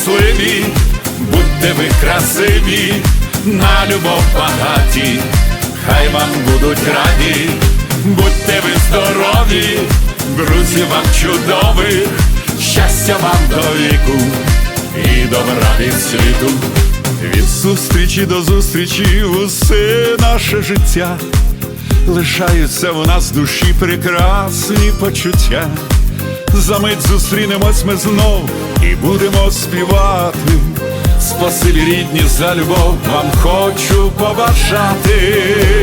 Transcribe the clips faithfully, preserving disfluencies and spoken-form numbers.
щасливі, будьте ви красиві, на любов багаті, хай вам будуть раді, будьте ви здорові, друзів вам чудових, щастя вам до віку і добра від світу. Від зустрічі до зустрічі усе наше життя, лишаються в нас в душі прекрасні почуття. Замить зустрінемось ми знов і будемо співати. Спасибі, рідні, за любов вам хочу побажати.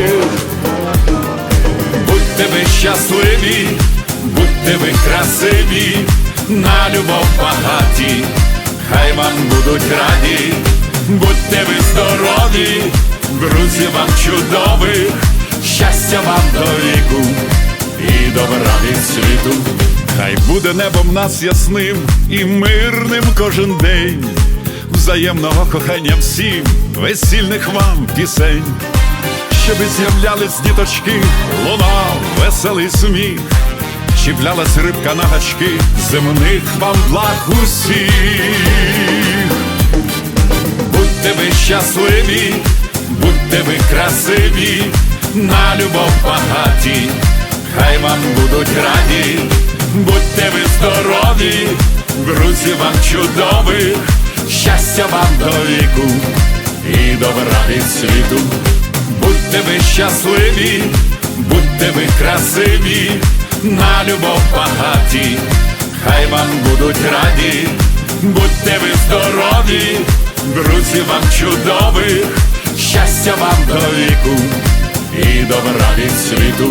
Будьте ви щасливі, будьте ви красиві, на любов багаті, хай вам будуть раді, будьте ви здорові, друзів вам чудових, щастя вам до віку і добра від світу. Хай буде небом нас ясним і мирним кожен день, взаємного кохання всім, весільних вам пісень, щоби з'являлись діточки, лунав веселий сміх, чіплялась рибка на гачки, земних вам благ усіх. Будьте ви щасливі, будьте ви красиві, на любов багаті, хай вам будуть раді, будьте ви здорові, друзів вам чудових, щастя вам до віку і добра від світу. Будьте ви щасливі, будьте ви красиві, на любов багаті, хай вам будуть раді, будьте ви здорові, друзів вам чудових, щастя вам до віку і добра від світу.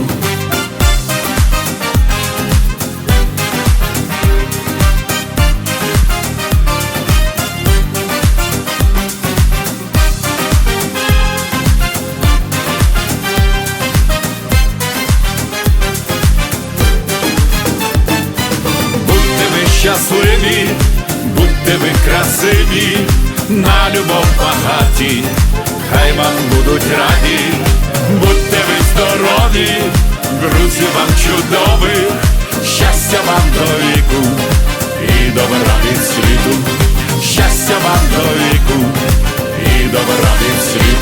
Щасливі, будьте ви красиві, на любов багаті, хай вам будуть раді, будьте ви здорові, друзів вам чудових, щастя вам до віку і добра від світу, щастя вам до віку і добра від світу.